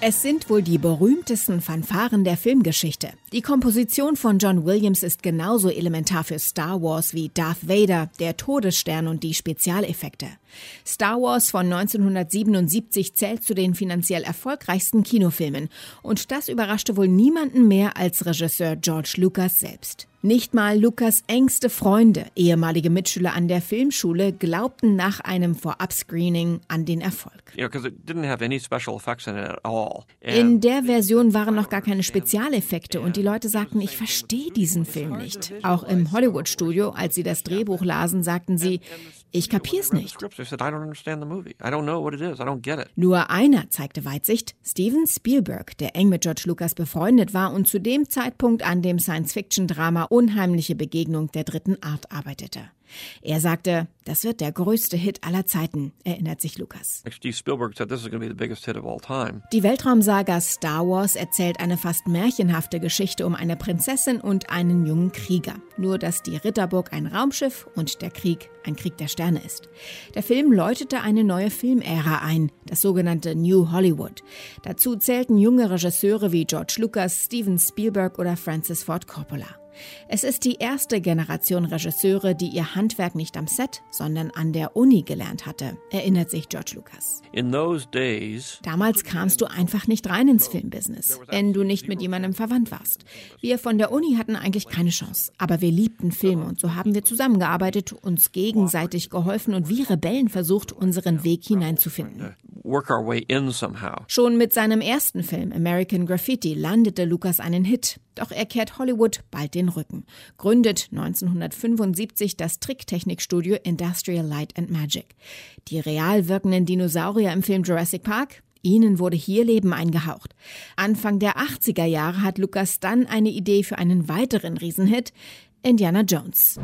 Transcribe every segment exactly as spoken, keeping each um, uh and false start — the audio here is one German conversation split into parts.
Es sind wohl die berühmtesten Fanfaren der Filmgeschichte. Die Komposition von John Williams ist genauso elementar für Star Wars wie Darth Vader, der Todesstern und die Spezialeffekte. Star Wars von neunzehnhundertsiebenundsiebzig zählt zu den finanziell erfolgreichsten Kinofilmen. Und das überraschte wohl niemanden mehr als Regisseur George Lucas selbst. Nicht mal Lucas' engste Freunde, ehemalige Mitschüler an der Filmschule, glaubten nach einem Vorab-Screening an den Erfolg. In der Version waren noch gar keine Spezialeffekte und die Leute sagten, ich verstehe diesen Film nicht. Auch im Hollywood-Studio, als sie das Drehbuch lasen, sagten sie, ich kapier's nicht. Nur einer zeigte Weitsicht, Steven Spielberg, der eng mit George Lucas befreundet war und zu dem Zeitpunkt an dem Science-Fiction-Drama Unheimliche Begegnung der dritten Art arbeitete. Er sagte, das wird der größte Hit aller Zeiten, erinnert sich Lucas. Steve Spielberg said this is going to be the biggest hit of all time. Die Weltraumsaga Star Wars erzählt eine fast märchenhafte Geschichte um eine Prinzessin und einen jungen Krieger. Nur, dass die Ritterburg ein Raumschiff und der Krieg ein Krieg der Sterne ist. Der Film läutete eine neue Filmära ein, das sogenannte New Hollywood. Dazu zählten junge Regisseure wie George Lucas, Steven Spielberg oder Francis Ford Coppola. Es ist die erste Generation Regisseure, die ihr Handwerk nicht am Set, sondern an der Uni gelernt hatte, erinnert sich George Lucas. In those days, Damals kamst du einfach nicht rein ins Filmbusiness, wenn du nicht mit jemandem verwandt warst. Wir von der Uni hatten eigentlich keine Chance, aber wir liebten Filme und so haben wir zusammengearbeitet, uns gegenseitig geholfen und wie Rebellen versucht, unseren Weg hineinzufinden. work our way in somehow. Schon mit seinem ersten Film American Graffiti landete Lucas einen Hit. Doch er kehrt Hollywood bald den Rücken, gründet neunzehnhundertfünfundsiebzig das Tricktechnikstudio Industrial Light and Magic. Die real wirkenden Dinosaurier im Film Jurassic Park? Ihnen wurde hier Leben eingehaucht. Anfang der achtziger Jahre hat Lucas dann eine Idee für einen weiteren Riesenhit, Indiana Jones.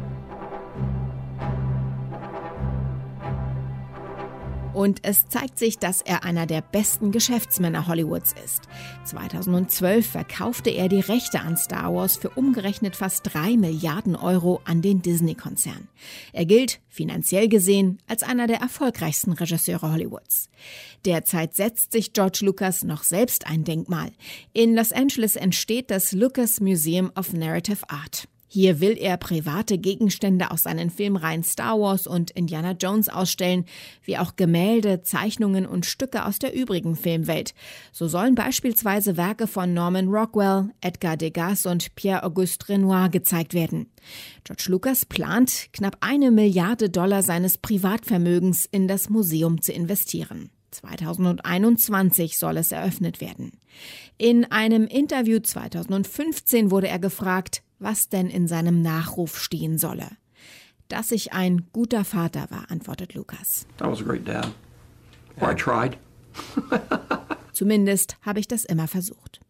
Und es zeigt sich, dass er einer der besten Geschäftsmänner Hollywoods ist. zweitausendzwölf verkaufte er die Rechte an Star Wars für umgerechnet fast drei Milliarden Euro an den Disney-Konzern. Er gilt, finanziell gesehen, als einer der erfolgreichsten Regisseure Hollywoods. Derzeit setzt sich George Lucas noch selbst ein Denkmal. In Los Angeles entsteht das Lucas Museum of Narrative Art. Hier will er private Gegenstände aus seinen Filmreihen Star Wars und Indiana Jones ausstellen, wie auch Gemälde, Zeichnungen und Stücke aus der übrigen Filmwelt. So sollen beispielsweise Werke von Norman Rockwell, Edgar Degas und Pierre-Auguste Renoir gezeigt werden. George Lucas plant, knapp eine Milliarde Dollar seines Privatvermögens in das Museum zu investieren. zweitausendeinundzwanzig soll es eröffnet werden. In einem Interview zweitausendfünfzehn wurde er gefragt, was denn in seinem Nachruf stehen solle. Dass ich ein guter Vater war, antwortet Lucas. I was a great dad. Or I tried. Zumindest habe ich das immer versucht.